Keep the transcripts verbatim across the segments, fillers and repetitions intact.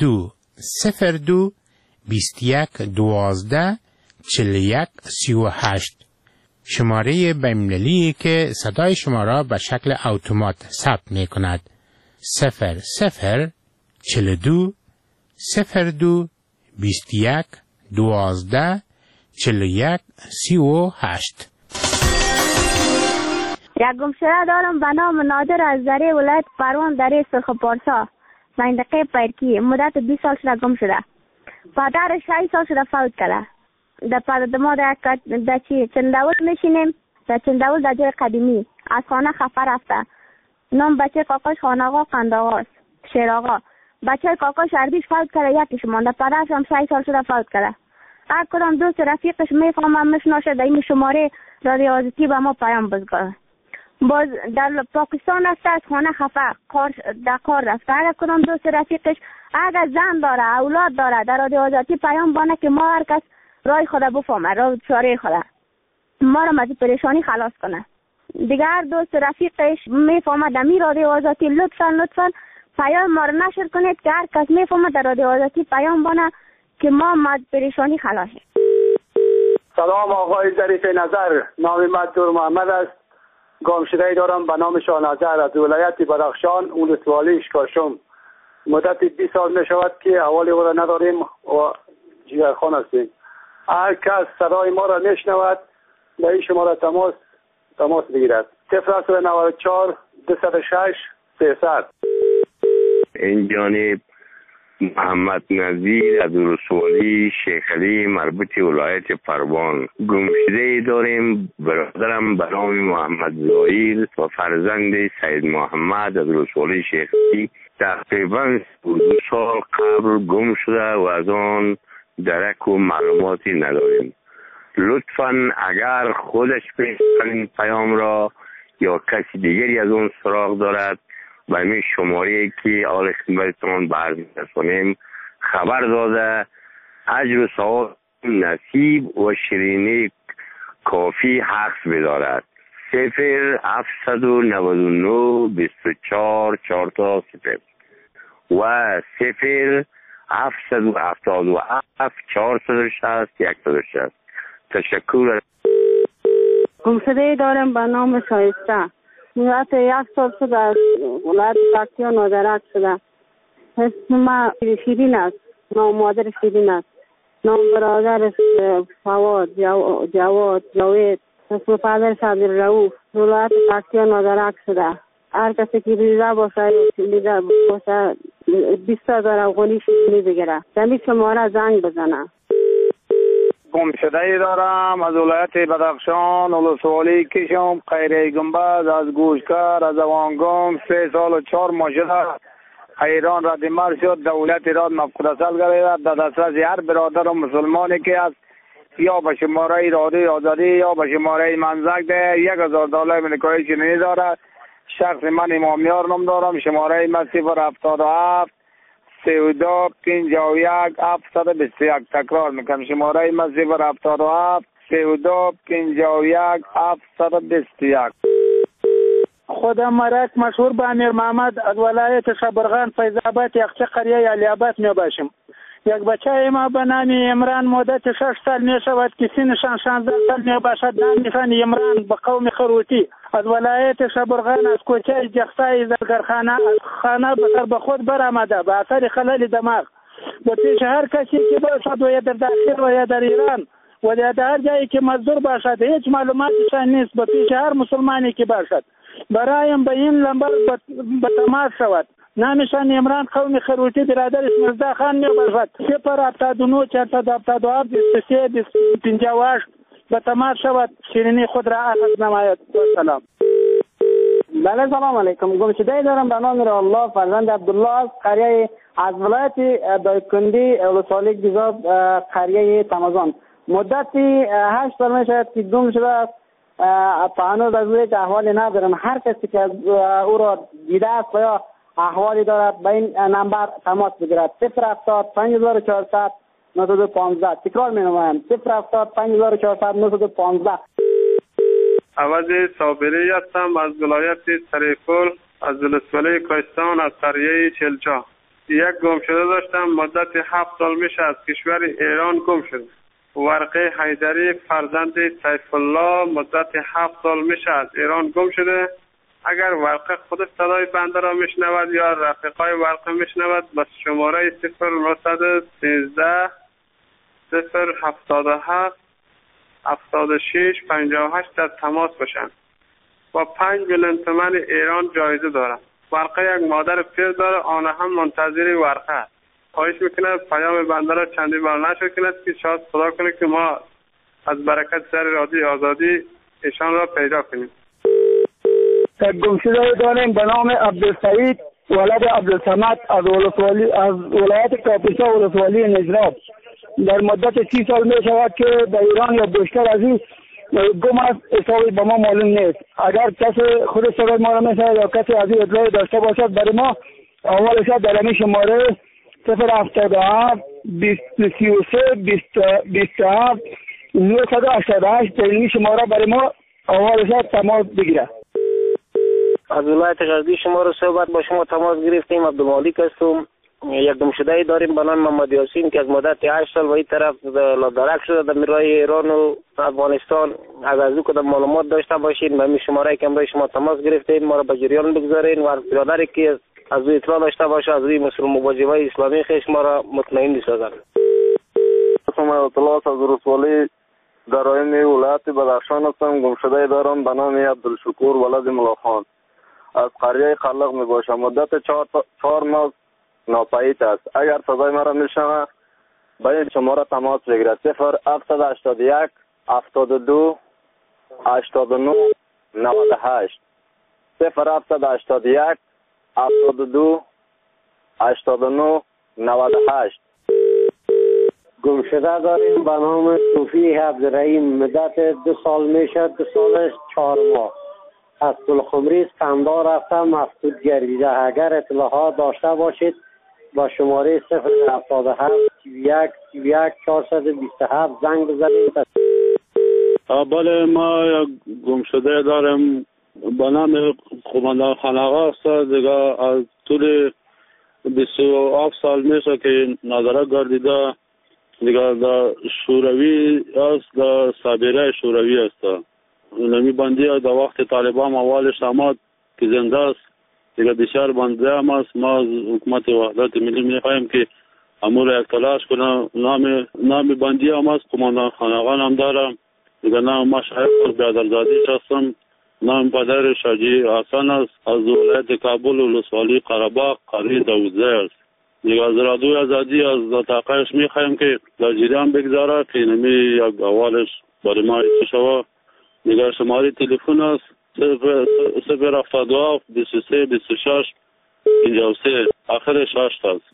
دو صفر دو بیست یک دوازده چل یک سی و هشت. شماره بین‌المللی که صدای شما را به شکل اتومات ثبت می کند. صفر صفر چل دو صفر دو بیست یک دوازده چل یک سی و هشت. یک گمشده دارم به نام نادر از ذره ولایت پروان دره سرخ پارسا منطقه پیرکی. مدت بیست سال شده گم شده. پدرش شش سال شده فوت کرده. در پدر ما در در چی چنداول میشینیم در چنداول در جای قدیمی از خانه خفه رفته. نام بچه کاکاش خان آقا قند آقاست شیر آقا. بچه کاکاش عربیش فوت کرده یکیش مانده. پدرش هم شش سال شده فوت کرده. هر کدام دوست رفیقش میفهمم میشناسه در این شماره رادیو آزادی به ما پیام بزنه. باز در پاکستان رفته از خانه خفه کار در کار رفته. هر کدام دوست رفیقش اگر زن داره اولاد داره در رادیو آزادی پیام بانه که ما هر کس رای خدا بفهمه راه چاره خدا ما را از پریشانی خلاص کنه. دیگه هر دوست رفیقش میفهمه در می رادیو آزادی لطفا لطفا پیام ما را نشر کنید که هر کس میفهمه در رادیو آزادی پیام بانه که ما از پریشانی خلاص. سلام آقای ظریف نظر، نام من دور محمد است. گمشده‌ای دارم به نام شاه نظر از ولایت بدخشان ولسوالی اشکاشم. مدت بیست سال می شود که احوال او را نداریم و جگرخوان هستیم. هر کس صدای ما را میشنود به این شماره تماس تماس بگیرد. صفر نود و چهار دویست و شش سیصد. این جانب محمد نظیر از ولسوالی شیخ علی مربوط ولایت پروان. گمشده‌ای داریم برادرم به نام محمد زاهیل و فرزند سید محمد از ولسوالی شیخ علی تقریبا دو سال قبل گم شده و از آن درک و معلوماتی نداریم. لطفاً اگر خودش این پیام را یا کسی دیگری از اون سراغ دارد و این شماره که آل خدمتتان برمی‌رسانیم خبر داده اجر و ثواب نصیب و شیرینی کافی حق بدارد. صفر هفتصد و نود و نه بیست و چهار چهار تا صفر و صفر هفتصد و هفتاد و هفت چهارصد و شصت صد و شصت. تشکر. گمشده‌ای دارم به نام شایسته. مدت یک سال شده از ولایت پکتیا نادرک شده. اسم ما شیرین است. نام مادر شیرین است. نام برادرش فواد جواد جاوید. اسم پدرش عبدالرؤوف. ولایت پکتیا نادرک شده. هر کسی که ریزه باشه لیده باشه بیست هزار افغانی شیرینی بگیره. زمین شماره زنگ بزنه. گمشده‌ای دارم از ولایت بدخشان ولسوالی کشم خیره گنبد از گوشکر از اوانگام سه سال و چهار ماه شده. ایران رد مر شد. دولت ایران مفقودسل گرفت در دسترس هر برادر و مسلمانی که است یا به شماره رادیو آزادی یا به شماره منزک ده یک هزار دلار امریکایی چینی دارد. شخص من امامیار نام دارم. شماره من صفر هفتاد و هفت سی و دو پنجاه و یک هفتصد و بیست و یک. تکرار میکنم شماره من صفر هفتاد و هفت سی و دو پنجاه و یک هفتصد و بیست و یک. خودم مرک مشهور به امیر محمد از ولایت شبرغان فیض‌آباد یخچه قریه علی‌آباد می باشم. یک بچه ما به نام عمران مدت شش سال می شود که سنشان شانزده سال می باشد. نامشان عمران به قوم خروتی از ولایت شبرغان از کوچه جخسای زرگرخانه خانه بسر به خود برآمده به اثر خلل دماغ. به پیش هر کسی که باشد و یا در داخل و یا در ایران و یا در هر جایی که مزدور باشد هیچ معلوماتشان نیست. به پیش هر مسلمانی که باشد برایم به این لمبر به تماس شود. نامشان عمران قوم خروتی برادر اسمرزا خان می باشد. صفر هفتاد و نه چهارصد و هفتاد و هفت بیست و سه پنجاه و هشت به تماس شود. شیرینی خود را عرض نماید. سلام. بله سلام علیکم. گمشده‌ای دارم به نام الله فرزند عبدالله از قریه از ولایت دایکندی ولسوالی گیزاب قریه تمازان. مدتی هشت سال می شود که گم شده است. هنوز از روی احوالی ندارم. هر کسی که او را دیده است یا احوالی دارد به این نمبر تماس بگیرد. صفر هفتاد پنج هزار و چهارصد نود و پانزده. تکرار می نمایم. صفر هفتاد پنج هزار و چهارصد نود و پانزده. عوض صابری هستم از ولایت سریفل از ولسوالی کوهستان از قریه چلچا. یک گم شده داشتم. مدت هفت سال میشه از کشور ایران گم شده. ورقه حیدری فرزند سیف الله مدت هفت سال میشه از ایران گم شده. اگر ورقه خود صدای بنده را میشنود یا رفیقای ورقه میشنود، بس شماره صفر نهصد سیزده صفر هفتاد و هفت هفتاد و شش پنجاه و هشت در تماس باشند و پنج میلیون تومان ایران جایزه دارم. ورقه یک مادر پیر داره، آن هم منتظر ورقه است. خواهش میکنه پیام بنده را چندی بار نشر کند که شاید خدا کنه که ما از برکت سر رادیو آزادی ایشان را پیدا کنیم. گمشده داریم به نام عبدالسعید ولد عبدالصمد از ولسوالی از ولایت کاپیسا ولسوالی نجراب. در مدت سی سال می شود که در ایران یا بیشتر از این گم است. حسابی به ما معلوم نیست. اگر کسی خود صدای ما را میشنود یا کسی از این اطلاعی داشته باشد برای ما اولش در همین شماره صفر هفتاد و هفت بیست سی و سه بیست و هفت نهصد و هشتاد و هشت در این شماره برای ما اولش تماس بگیره. از ولایت غزنی شما رو صحبت با شما تماس گرفتیم. عبدالمالک هستم. یک گمشده داریم به نام محمد یاسین که از مدت هشت سال و این طرف درک شده در میرای ایران و افغانستان. اگر از او کدام معلومات داشته باشین به این شماره که برای شما تماس گرفتیم ما را به جریان بگذارین و برادری که از او اطلاع داشته باشه از روی مسئول مواجبه اسلامی خیش ما را مطمئن بسازن. اسم اطلاع از رسوالی در آین ولایت بدخشان هستم. گمشده دارم به نام عبدالشکور ولد ملاخان از قریه خلق می باشم. مدت چهار, چهار ماه ناپدید است. اگر صدای مرا میشنوه به این شماره تماس بگیرد. صفر هفتصد و هشتاد و یک هفتاد و دو هشتاد و نه نود و هشت صفر هفتصد و هشتاد و یک هفتاد و دو هشتاد و نه نود و هشت. گمشده داریم به نام صوفی عبدالرحیم. مدت دو سال میشد. دو سال چهار ماه از پلخمری اسکندر رفتم مفقود گردیده. اگر اطلاعات داشته باشید با شماره صفر هفتاد و هفت سی و یک سی و یک چهارصد و بیست و هفت زنگ بزنید. بله ما گم شده دارم به نام قماندان خانقا است. دیگه از طول بیست و هفت سال میشه که نظره گردیده. دیگه در شوروی است، در سابیره شوروی است. نمی بندی در وقت طالبان اولش آمد که زنده است. دیگه بسیار بنده هم است. ما از حکومت وحدت ملی میخواهیم که امور یک تلاش کنه. نام نام بندی هم است. قماندان خانقان هم دارم. دیگه نام ما شایق بیادرزادیش هستم. نام پدر شاجی حسن است از ولایت کابل ولسوالی قره‌باغ قریه دوزده است. دیگه از رادیو آزادی از تاقیش میخواهیم که در جریان بگذاره که نمی یک اولش برای ما ایچه شوه. دیگر شماره تلفن است صفر هفتاد و هفت بیست و سه بیست و شش پنجاه و سه آخرش هشت است.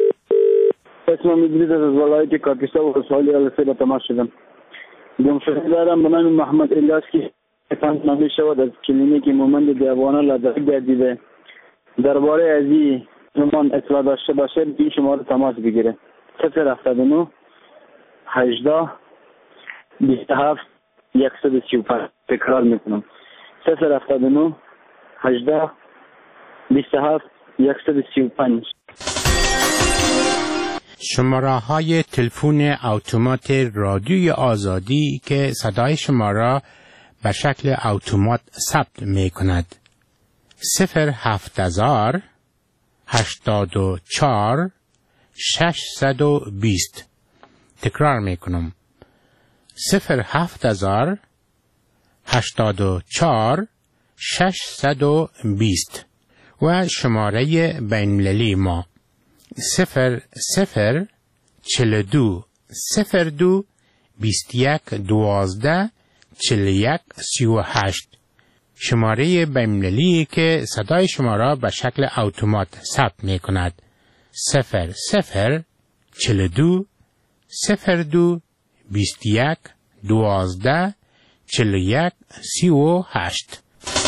اسمم ادریس از ولایت کاپیسا و ولسوالی السه به تماس شدم. گمشده دارم به نام محمد الیاس که تنظیم نمی شود از کلینیک مومند دیوانه لدغه گردیده. درباره از این زمان اطلاع داشته باشه این شماره تماس بگیره. صفر هفتاد و نه هجده بیست و هفت صد و سی و پنج. تکرار میکنم صفر هفتاد و نه هجده بیست و هفت صد و سی و پنج. شماره های تلفن اتومات رادیوی آزادی که صدای شما را به شکل اتومات ثبت می کند. صفر هفت هزار هشتاد و چهار ششصد و بیست. تکرار می کنم صفر هفت هزار هشتاد و چهار ششصد و بیست و شماره بین‌المللی ما صفر صفر چهل و دو صفر دو بیست و یک دوازده چهل و یک سی و هشت. شماره بین‌المللی که صدای شما را به شکل اتومات ثبت می کند. صفر صفر چهل و دو صفر دو بیست و یک دوازده چهل و یک سی و هشت.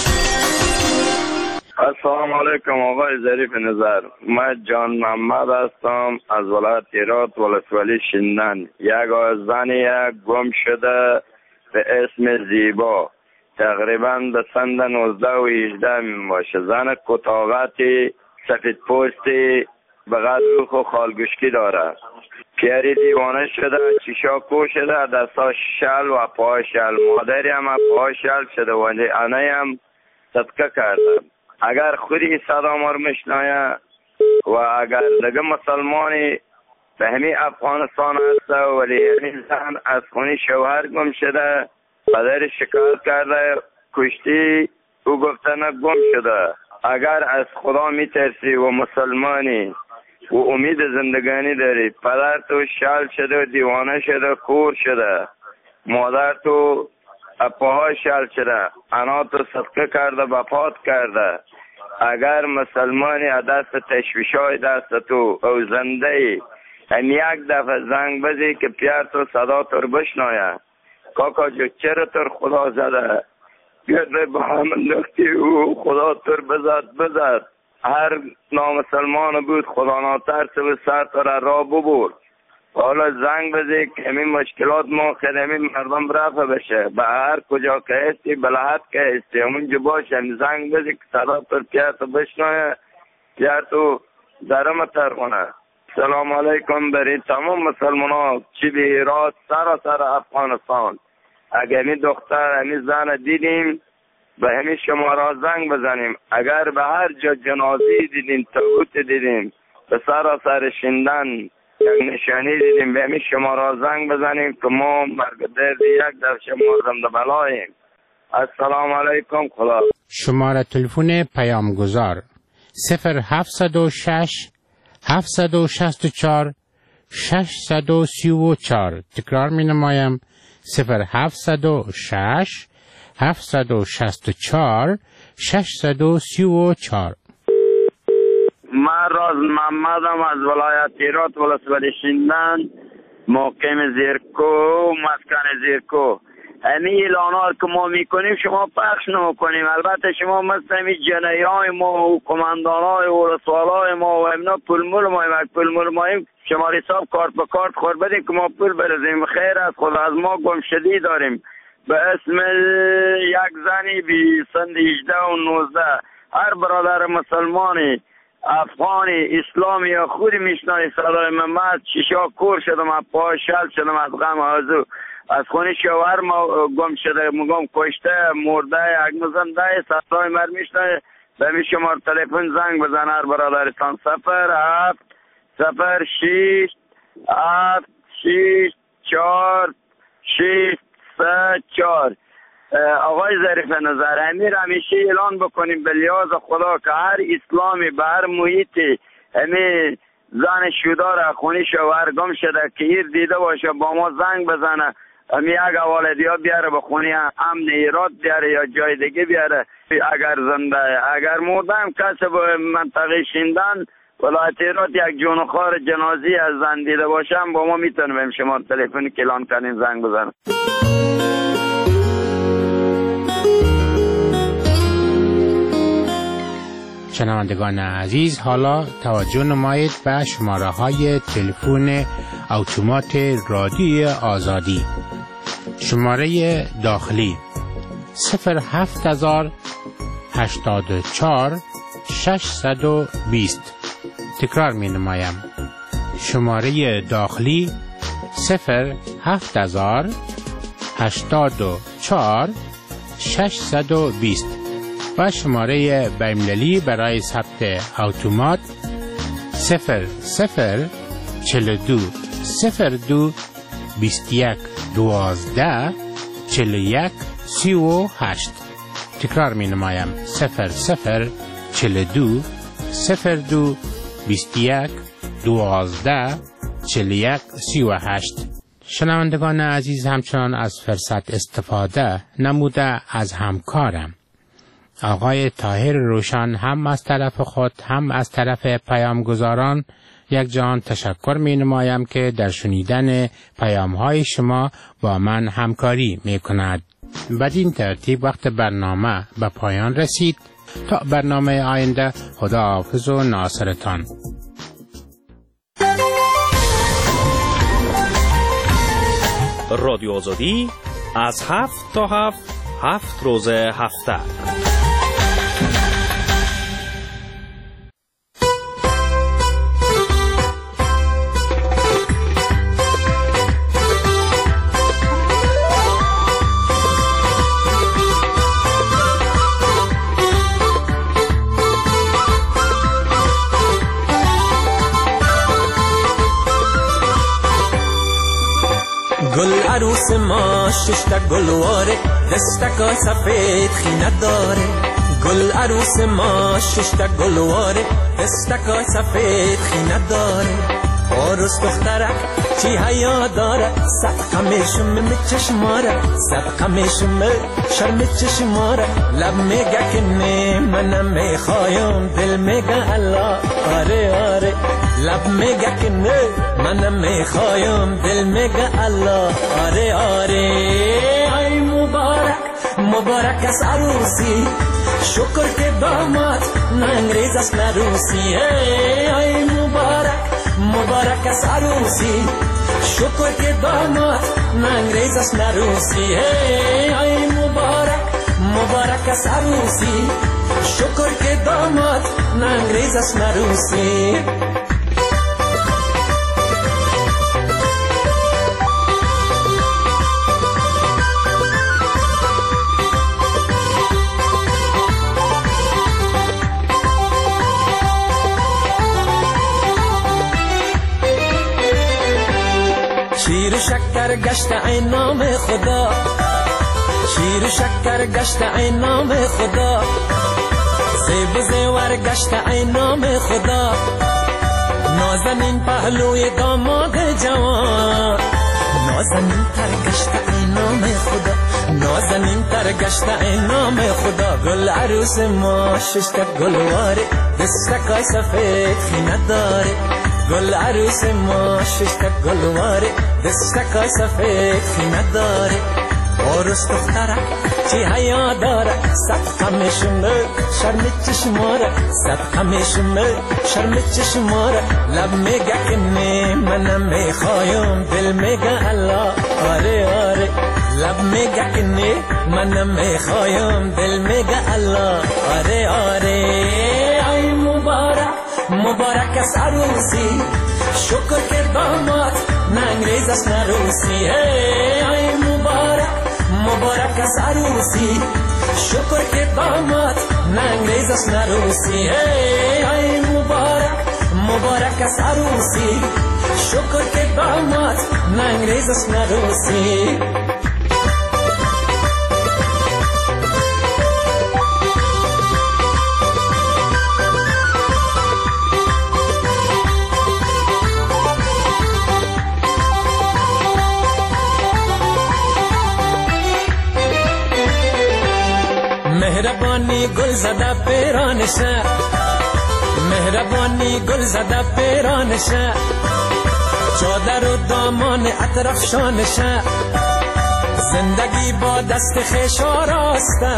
السلام علیکم آقای ظریف نظر. من جان محمد هستم از ولایت هرات ولسوالی شندن. یک زن یک گم شده به اسم زیبا تقریبا به سند نوزده و هجده می باشه. زن کتاغتی سفید پوستی به قدر روح و خالگوشکی داره. پیری دیوانه شده، چیشا کو شده، دستا شل و پای شل. مادری هم پای شل شده و انه هم صدقه کرده. اگر خودی صدا ما رو میشنایه و اگر دیگه مسلمانی به همین افغانستان هسته ولی همین زن از خونی شوهر گم شده، پدر شکایت کرده کشتی، او گفته نه گم شده. اگر از خدا میترسی و مسلمانی و امید زندگانی داری، پدر تو شل شده، دیوانه شده، کور شده، مادر تو اپاها شل شده، انا تو صدقه کرده، بپات کرده. اگر مسلمانی دست تشویشای دست تو او زنده ای، هم یک دفعه زنگ بزی که پیار تو صدا تو بشنایه، کاکا جو چرا تو خدا زده، بیاده به هم انداختی او خدا تو بزد بزد. هر نامسلمان بود خدا ناترس و سر تو را را ببرد. حالا زنگ بزی که همین مشکلات ما خدمی مردم رفع بشه. به هر کجا که هستی بلحت که هستی همونجا باشه، هم زنگ بزی که صدا تو پیار تو بشنایه، پیار تو درم ترخونه. سلام علیکم برای تمام مسلمان ها چی به هرات سراسر افغانستان. اگر همی دختر همی زن دیدیم به همی شما را زنگ بزنیم. اگر به هر جا جنازی دیدیم، تابوت دیدیم، به سراسر شندن یک نشانی دیدیم، به همی شما را زنگ بزنیم که ما مرگ درد یک در شما زنده بلاییم. السلام علیکم. خدا. شماره تلفن پیامگذار صفر هفتصد و شش هفتصد و شصت و چهار ششصد و سی و چهار. تکرار می نمایم صفر هفتصد و شش هفتصد و شصت و چهار ششصد و سی و چهار. من راز محمدم از ولایت هرات ولسوالی شندن، مقیم زیرکو، مسکن زیرکو. همین اعلانات که ما میکنیم شما پخش نمیکنیم. البته شما مثل همین جنایی های ما و کماندان های و رسوال های ما و همنا پول مول ماییم. اگه پول مول ماییم شما حساب کارت به کارت خور بدیم که ما پول برزیم. خیر از خدا از ما گمشدی داریم به اسم یک زنی بی سند هجده و نوزده. هر برادر مسلمانی افغانی اسلامی یا خودی میشنایی صدای من، شیشا کور شدم، از پای شل شدم، از غم آزو، از خونی شوهر ما گم شده، مگم کشته مرده یک مزنده صدای من میشنایی. به می شمار تلفن زنگ بزن هر برادرستان صفر هفت صفر شیش هفت شیش چار شیش سه چار. آقای ظریف نظر امیر همیشه اعلان بکنیم به لیاز خدا که هر اسلامی به هر محیطی همین زن شودار خونی شوهر گم شده که ایر دیده باشه با ما زنگ بزنه، همین یک والدی ها بیاره به خونی امن هرات بیاره یا جای دیگه بیاره. اگر زنده اگر مرده هم کسی به منطقه شندن ولایت هرات یک جون خار جنازی از زن دیده باشه هم با ما میتونیم شما تلفنی که اعلان کنیم زنگ بزنه. شنوندگان عزیز، حالا توجه نمایید به شماره های تلفن اتومات رادیوی آزادی. شماره داخلی صفر هفت هزار هشتاد و چهار ششصد و بیست. تکرار می نمایم شماره داخلی صفر هفت هزار هشتاد و چهار ششصد و بیست و شماره بین‌المللی برای ثبت اتومات صفر صفر چهل و دو صفر دو بیست و یک دوازده چهل و یک سی و هشت. تکرار می نمایم صفر صفر چهل و دو صفر دو بیست و یک دوازده چهل و یک سی و هشت. شنوندگان عزیز، همچنان از فرصت استفاده نموده از همکارم آقای طاهر روشن هم از طرف خود هم از طرف پیامگذاران یک جهان تشکر می نمایم که در شنیدن پیام های شما با من همکاری می کند. بدین ترتیب وقت برنامه به پایان رسید. تا برنامه آینده، خدا حافظ و ناصرتان. رادیو آزادی از هفت تا هفت هفت روز هفته. عروس ما ششتا گلواره دستکای سفید خینه داره گل عروس ما ششتا گلواره دستکای سفید خینه داره عروس دخترک چی حیا داره صدقه میشم چشماره صدقه میشم شرم چشماره لب میگه که نه منم میخوایم دل میگه الله آره آره لب میگه که نه منم میخوایم دل میگه الله آره آره ای مبارک مبارک از عروسی شکر که داماد نه انگریز است نه روسی ای مبارک مبارک است عروسی شکر که داماد نه انگریز است نه روسی ای مبارک مبارک است عروسی شکر که داماد نه انگریز است نه روسی شیر و شکر گشت ای نام خدا شیر و شکر گشت ای نام خدا زیب و زیور گشت ای نام خدا نازنین پهلوی داماد جوان نازنین تر گشت ای نام خدا نازنین تر گشت ای نام خدا گل عروس ما ششتا گلواره دستکای سفید خینه داره گل عروس ما ششتا گلواره دستکای سفید خینه داره عروس دخترک چی حیا داره صدقه میشم شرم چشماره صدقه میشم شرم چشماره لب میگه که نه منم میخوایم دل میگه الله آره آره لب میگه که نه منم میخوایم دل میگه الله آره آره ای مبارک مبارک است عروسی شکر که داماد نه انگریز است نه روسی ای مبارک مبارک است عروسی شکر که داماد نه انگریز است نه روسی ای مبارک مبارک است عروسی شکر که داماد نه انگریز است نه روسی مهربانی گل زده پیرانشه مهربانی گل زده پیرانشه چادر و دامان اطراف شانشه زندگی با دست خیش آراسته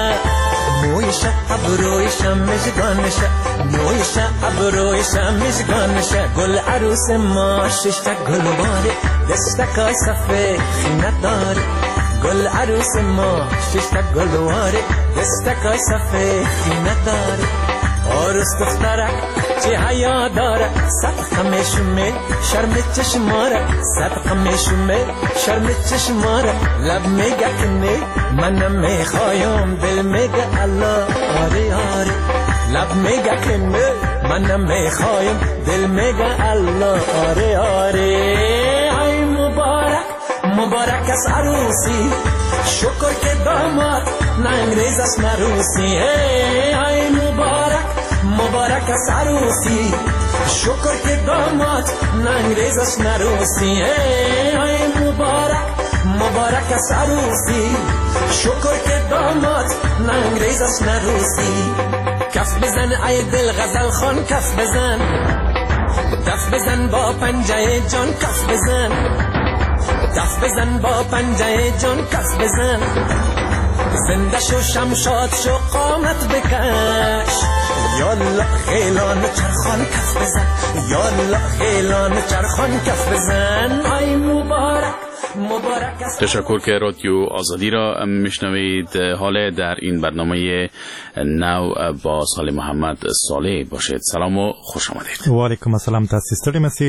مویشه ابرویشه مژگانشه مویشه ابرویشه مژگانشه گل عروس ما ششتا گلواره دستکای سفید خینه داره گل عروس ما ششتا گلواره دستکای سفید خینه داره عروس دخترک چی حیا داره صدقه میشم شرم چشماره صدقه میشم شرم چشماره لب میگه که نه منم میخوایم دل میگه الله آره آره لب میگه که نه منم میخوایم دل میگه الله آره آره ای مبارک مبارک است عروسی شکر که داماد نه انگریز است نه روسی ای مبارک مبارک است عروسی شکر که داماد نه انگریز است نه روسی ای مبارک مبارک است عروسی شکر که داماد نه انگریز است نه روسی کف بزن ای دل غزل خان کف بزن دف بزن با پنجه جان کف بزن دف بزن با پنجه جان کف بزن زنده شو شمشاد شو قامت بکش یالا خیلان چرخان کف بزن یالا خیلان چرخان کف بزن ای مبارک مبارک است. تشکر که رادیو آزادی را میشنوید. حالا در این برنامه نو با سال محمد صالح باشید. سلام و خوش آمدید. و علیکم السلام. تاسیس ستړي مسئ